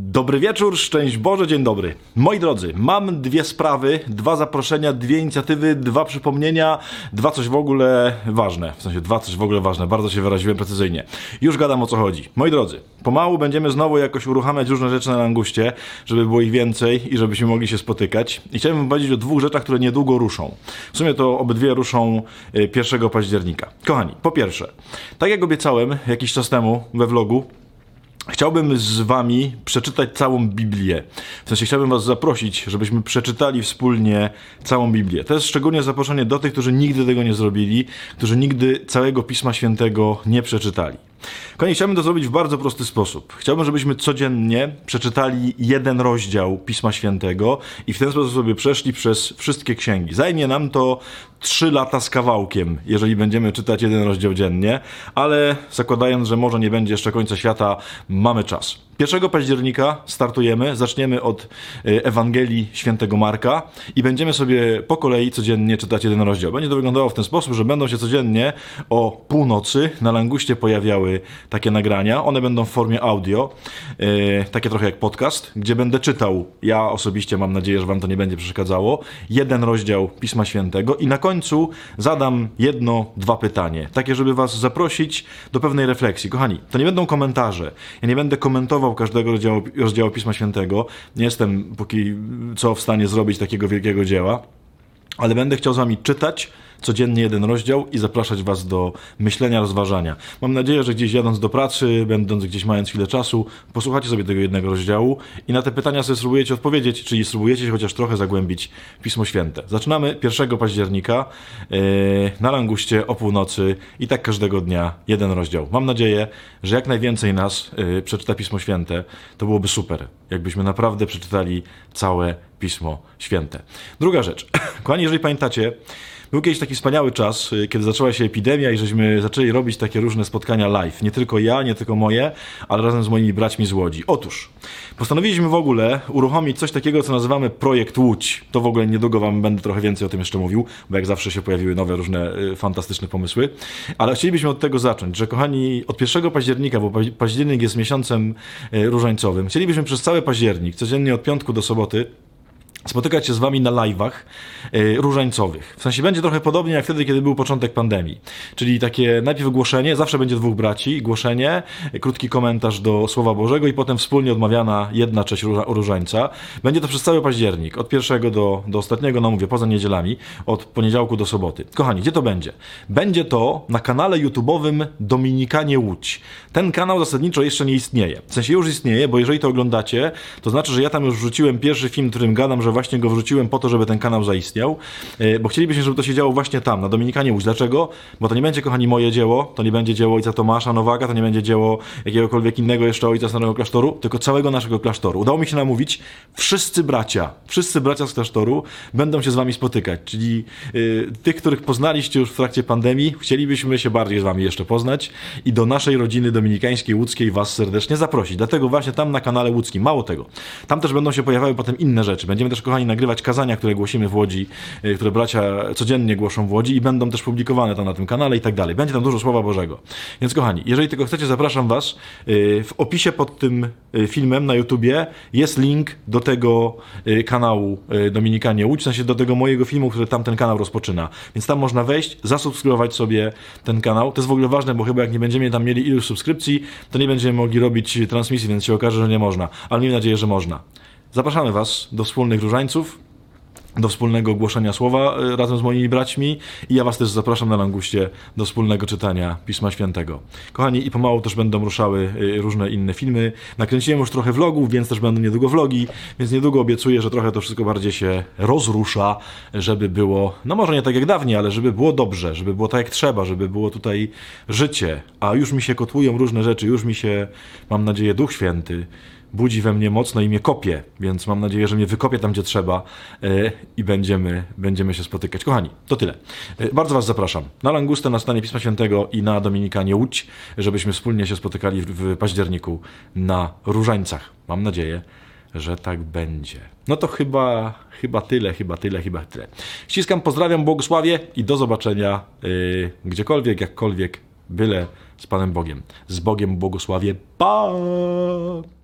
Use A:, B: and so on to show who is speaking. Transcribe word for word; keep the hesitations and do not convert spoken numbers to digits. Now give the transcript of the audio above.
A: Dobry wieczór, szczęść Boże, dzień dobry. Moi drodzy, mam dwie sprawy, dwa zaproszenia, dwie inicjatywy, dwa przypomnienia, dwa coś w ogóle ważne. W sensie dwa coś w ogóle ważne, bardzo się wyraziłem precyzyjnie. Już gadam, o co chodzi. Moi drodzy, pomału będziemy znowu jakoś uruchamiać różne rzeczy na Languście, żeby było ich więcej i żebyśmy mogli się spotykać. I chciałbym powiedzieć o dwóch rzeczach, które niedługo ruszą. W sumie to obydwie ruszą pierwszego października. Kochani, po pierwsze, tak jak obiecałem jakiś czas temu we vlogu, chciałbym z wami przeczytać całą Biblię. W sensie chciałbym was zaprosić, żebyśmy przeczytali wspólnie całą Biblię. To jest szczególnie zaproszenie do tych, którzy nigdy tego nie zrobili, którzy nigdy całego Pisma Świętego nie przeczytali. Kochani, chciałbym to zrobić w bardzo prosty sposób. Chciałbym, żebyśmy codziennie przeczytali jeden rozdział Pisma Świętego i w ten sposób sobie przeszli przez wszystkie księgi. Zajmie nam to trzy lata z kawałkiem, jeżeli będziemy czytać jeden rozdział dziennie, ale zakładając, że może nie będzie jeszcze końca świata, mamy czas. pierwszego października startujemy, zaczniemy od Ewangelii Świętego Marka i będziemy sobie po kolei codziennie czytać jeden rozdział. Będzie to wyglądało w ten sposób, że będą się codziennie o północy na Langustie pojawiały takie nagrania. One będą w formie audio, yy, takie trochę jak podcast, gdzie będę czytał, ja osobiście mam nadzieję, że wam to nie będzie przeszkadzało, jeden rozdział Pisma Świętego i na końcu zadam jedno, dwa pytanie, takie, żeby was zaprosić do pewnej refleksji. Kochani, to nie będą komentarze, ja nie będę komentował każdego rozdziału, rozdziału Pisma Świętego, nie jestem póki co w stanie zrobić takiego wielkiego dzieła, ale będę chciał z wami czytać codziennie jeden rozdział i zapraszać was do myślenia, rozważania. Mam nadzieję, że gdzieś jadąc do pracy, będąc gdzieś mając chwilę czasu, posłuchacie sobie tego jednego rozdziału i na te pytania sobie spróbujecie odpowiedzieć, czyli spróbujecie się chociaż trochę zagłębić w Pismo Święte. Zaczynamy pierwszego października yy, na Languście o północy i tak każdego dnia jeden rozdział. Mam nadzieję, że jak najwięcej nas yy, przeczyta Pismo Święte. To byłoby super, jakbyśmy naprawdę przeczytali całe Pismo Święte. Druga rzecz. Kochani, jeżeli pamiętacie, był kiedyś taki wspaniały czas, kiedy zaczęła się epidemia i żeśmy zaczęli robić takie różne spotkania live. Nie tylko ja, nie tylko moje, ale razem z moimi braćmi z Łodzi. Otóż postanowiliśmy w ogóle uruchomić coś takiego, co nazywamy Projekt Łódź. To w ogóle niedługo wam będę trochę więcej o tym jeszcze mówił, bo jak zawsze się pojawiły nowe, różne y, fantastyczne pomysły. Ale chcielibyśmy od tego zacząć, że kochani, od pierwszego października, bo październik jest miesiącem y, różańcowym, chcielibyśmy przez cały październik, codziennie od piątku do soboty, spotykać się z wami na live'ach yy, różańcowych. W sensie będzie trochę podobnie jak wtedy, kiedy był początek pandemii. Czyli takie najpierw głoszenie, zawsze będzie dwóch braci, głoszenie, krótki komentarz do Słowa Bożego i potem wspólnie odmawiana jedna część róża, różańca. Będzie to przez cały październik, od pierwszego do, do ostatniego, no mówię, poza niedzielami, od poniedziałku do soboty. Kochani, gdzie to będzie? Będzie to na kanale YouTube'owym Dominikanie Łódź. Ten kanał zasadniczo jeszcze nie istnieje. W sensie już istnieje, bo jeżeli to oglądacie, to znaczy, że ja tam już wrzuciłem pierwszy film, którym gadam, że właśnie go wrzuciłem po to, żeby ten kanał zaistniał, bo chcielibyśmy, żeby to się działo właśnie tam, na Dominikanie Łódź. Dlaczego? Bo to nie będzie, kochani, moje dzieło, to nie będzie dzieło ojca Tomasza Nowaka, to nie będzie dzieło jakiegokolwiek innego jeszcze ojca Starego Klasztoru, tylko całego naszego klasztoru. Udało mi się namówić, wszyscy bracia, wszyscy bracia z klasztoru będą się z wami spotykać, czyli yy, tych, których poznaliście już w trakcie pandemii, chcielibyśmy się bardziej z wami jeszcze poznać i do naszej rodziny dominikańskiej, łódzkiej was serdecznie zaprosić. Dlatego właśnie tam na kanale łódzkim, mało tego, tam też będą się pojawiały potem inne rzeczy. Będziemy też, kochani, nagrywać kazania, które głosimy w Łodzi, które bracia codziennie głoszą w Łodzi i będą też publikowane tam na tym kanale i tak dalej. Będzie tam dużo Słowa Bożego. Więc kochani, jeżeli tylko chcecie, zapraszam was. W opisie pod tym filmem na YouTubie jest link do tego kanału Dominikanie Łódź, w sensie do tego mojego filmu, który tam ten kanał rozpoczyna. Więc tam można wejść, zasubskrybować sobie ten kanał. To jest w ogóle ważne, bo chyba jak nie będziemy tam mieli iluś subskrypcji, to nie będziemy mogli robić transmisji, więc się okaże, że nie można. Ale miejmy nadzieję, że można. Zapraszamy was do wspólnych różańców, do wspólnego głoszenia słowa razem z moimi braćmi i ja was też zapraszam na Languście do wspólnego czytania Pisma Świętego. Kochani, i pomału też będą ruszały różne inne filmy. Nakręciłem już trochę vlogów, więc też będą niedługo vlogi, więc niedługo obiecuję, że trochę to wszystko bardziej się rozrusza, żeby było, no może nie tak jak dawniej, ale żeby było dobrze, żeby było tak jak trzeba, żeby było tutaj życie. A już mi się kotłują różne rzeczy, już mi się, mam nadzieję, Duch Święty budzi we mnie mocno i mnie kopie, więc mam nadzieję, że mnie wykopie tam, gdzie trzeba yy, i będziemy, będziemy się spotykać. Kochani, to tyle. Yy, bardzo was zapraszam na Langustę, na stanie Pisma Świętego i na Dominikanie Łódź, żebyśmy wspólnie się spotykali w, w październiku na Różańcach. Mam nadzieję, że tak będzie. No to chyba, chyba tyle, chyba tyle, chyba tyle. Ściskam, pozdrawiam, błogosławię i do zobaczenia yy, gdziekolwiek, jakkolwiek, byle z Panem Bogiem. Z Bogiem błogosławię. Pa!